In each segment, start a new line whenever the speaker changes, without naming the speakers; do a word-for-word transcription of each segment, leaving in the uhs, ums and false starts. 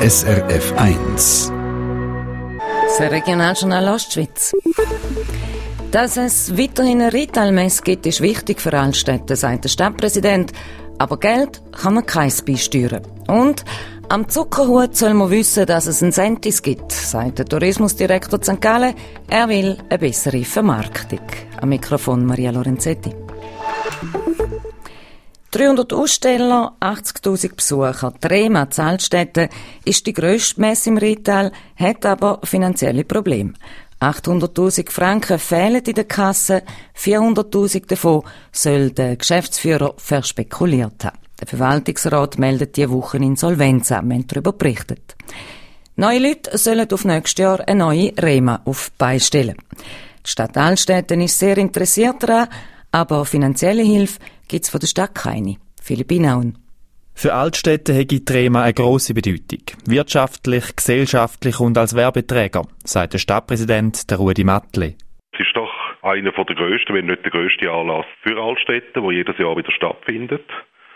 S R F eins.
Das Regionaljournal Ostschweiz. Dass es weiterhin eine Retailmesse gibt, ist wichtig für Altstädte, sagt der Stadtpräsident. Aber Geld kann man keins beisteuern. Und am Zuckerhut soll man wissen, dass es einen Sentis gibt, sagt der Tourismusdirektor Sankt Gallen. Er will eine bessere Vermarktung. Am Mikrofon Maria Lorenzetti. dreihundert Aussteller, achtzigtausend Besucher. Die REMA in Altstädten ist die grösste Messe im Retail, hat aber finanzielle Probleme. achthunderttausend Franken fehlen in der Kasse, vierhunderttausend davon soll der Geschäftsführer verspekuliert haben. Der Verwaltungsrat meldet diese Woche Insolvenz an, wir haben darüber berichtet. Neue Leute sollen auf nächstes Jahr eine neue REMA auf die Beine stellen. Die Stadt Altstädten ist sehr interessiert daran, aber finanzielle Hilfe gibt es von der Stadt keine. Philipp Inauen.
Für Altstädte hat die REMA eine grosse Bedeutung. Wirtschaftlich, gesellschaftlich und als Werbeträger, sagt der Stadtpräsident der Rudi Mattli.
Es ist doch einer der grössten, wenn nicht der grösste Anlass für Altstädte, der jedes Jahr wieder stattfindet.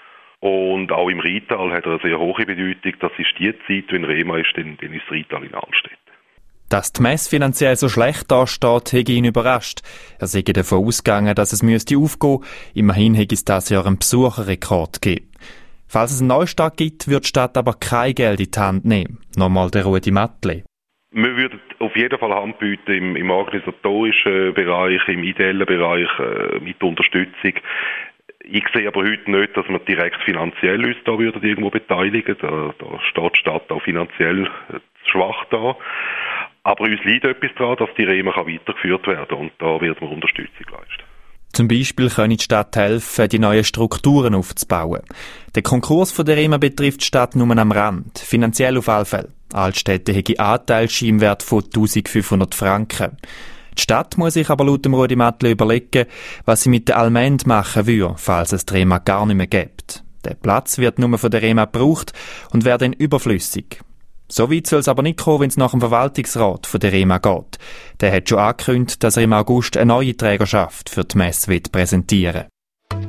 Und auch im Retail hat er eine sehr hohe Bedeutung. Das ist die Zeit, wenn REMA ist, dann, dann ist das Retail in Altstädten.
Dass die Messe finanziell so schlecht dasteht, habe ihn überrascht. Er sei davon ausgegangen, dass es müsste aufgehen. Immerhin hätte es dieses Jahr einen Besucherrekord gegeben. Falls es einen Neustart gibt, wird die Stadt aber kein Geld in die Hand nehmen. Nochmal der Rudi Mattli.
Wir würden auf jeden Fall Hand bieten im, im organisatorischen Bereich, im ideellen Bereich äh, mit Unterstützung. Ich sehe aber heute nicht, dass wir direkt finanziell uns da würden irgendwo beteiligen. Da, da steht die Stadt auch finanziell schwach da. Aber uns liegt etwas daran, dass die REMA weitergeführt werden kann und da werden wir Unterstützung leisten.
Zum Beispiel können die Stadt helfen, die neuen Strukturen aufzubauen. Der Konkurs von der REMA betrifft die Stadt nur am Rand, finanziell auf alle Fälle. Altstädte haben Anteilsschein im Wert von eintausendfünfhundert Franken. Die Stadt muss sich aber laut dem Rudi Mattli überlegen, was sie mit der Allmend machen würde, falls es die REMA gar nicht mehr gibt. Der Platz wird nur von der REMA gebraucht und wäre dann überflüssig. So weit soll es aber nicht kommen, wenn es nach dem Verwaltungsrat von der REMA geht. Der hat schon angekündigt, dass er im August eine neue Trägerschaft für die Messe präsentieren will.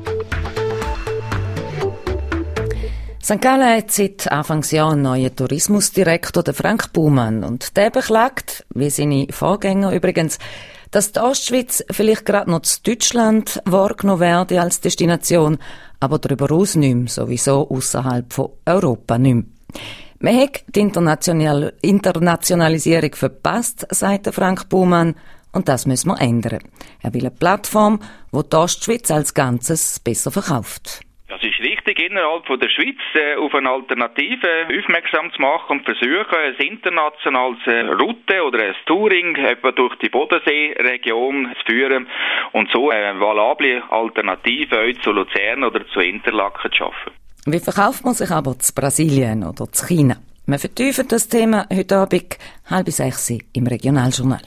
Sankt Gallen hat seit Anfangsjahr einen neuen Tourismusdirektor, den Frank Baumann. Und der beklagt, wie seine Vorgänger übrigens, dass die Ostschweiz vielleicht gerade noch zu Deutschland wahrgenommen werde als Destination, aber darüber hinaus nicht mehr, sowieso ausserhalb von Europa nicht mehr. Man hat die International- Internationalisierung verpasst, sagt Frank Baumann, und das müssen wir ändern. Er will eine Plattform, die die Ostschweiz als Ganzes besser verkauft.
Das ist richtig, innerhalb von der Schweiz äh, auf eine Alternative aufmerksam zu machen und versuchen, ein internationales äh, Route oder ein Touring etwa durch die Bodenseeregion zu führen und so eine valable Alternative auch zu Luzern oder zu Interlaken zu schaffen.
Wie verkauft man sich aber zu Brasilien oder zu China? Wir vertiefen das Thema heute Abend, halb sechs im Regionaljournal.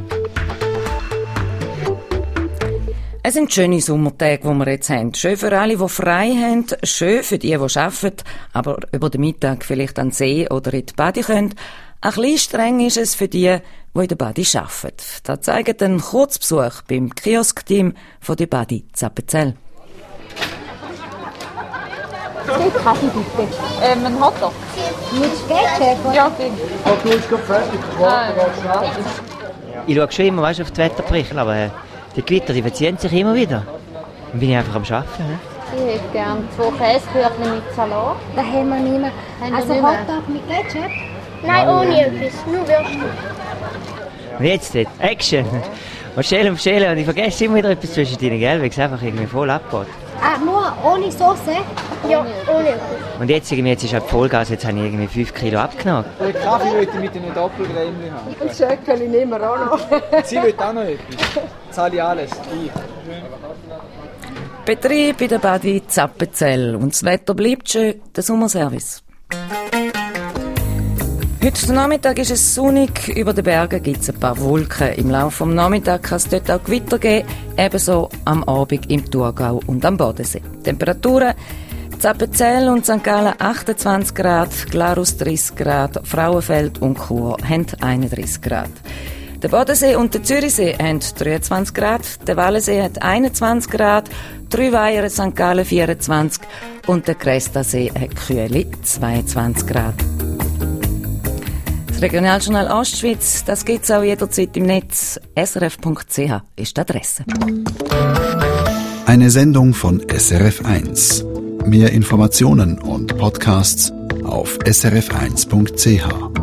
Es sind schöne Sommertage, die wir jetzt haben. Schön für alle, die frei haben, schön für die, die arbeiten, aber über den Mittag vielleicht an den See oder in die Bade können. Ein bisschen streng ist es für die, die in der Bade arbeiten. Da zeigt ein Kurzbesuch beim Kiosk-Team von der Bade Zappenzell.
Zwei Kaffee bitte. Ähm, ein Hotdog. Mit Ketchup? Ja, bitte.
Oh, du bist gerade fertig.
Ah,
ich schaue schon immer, weißt, auf die Wetterberichte, aber äh, die Gewitter, die verziehen sich immer wieder. Dann bin ich einfach am Arbeiten. Ne?
Ich hätte gerne zwei Käseküchlein mit Salat. Das haben wir nicht mehr. Also Hotdog mit Ketchup?
Nein, ohne etwas. Nur Würstchen.
Und jetzt dort, Action. Und stellen und stellen und ich vergesse immer wieder etwas zwischen deinen, gell, weil es einfach irgendwie voll abgeht.
Ah, nur ohne Soße? Ja, ohne etwas.
Und jetzt, irgendwie, jetzt ist halt Vollgas, jetzt habe ich irgendwie fünf Kilo abgenommen.
Den Kaffee möchte ich mit einem Doppelgrämchen haben.
Und Schöckeli nehmen wir auch noch.
Sie will auch noch etwas. Zahle ich alles. Ich.
Betrieb in der Bade Zappenzell. Und das Wetter bleibt schön, der Sommerservice. Heute Nachmittag ist es sonnig, über den Bergen gibt es ein paar Wolken. Im Laufe des Nachmittags kann es dort auch Gewitter geben, ebenso am Abend im Thurgau und am Bodensee. Temperaturen: Zappenzell und Sankt Gallen achtundzwanzig Grad, Glarus dreißig Grad, Frauenfeld und Chur haben einunddreißig Grad. Der Bodensee und der Zürichsee haben dreiundzwanzig Grad, der Wallensee hat einundzwanzig Grad, Drüweier, Sankt Gallen vierundzwanzig und der Cresta-See hat kühle zweiundzwanzig Grad. Das Regionaljournal Ostschweiz, das gibt's auch jederzeit im Netz. S R F Punkt C H ist die Adresse.
Eine Sendung von S R F eins. Mehr Informationen und Podcasts auf S R F eins Punkt C H.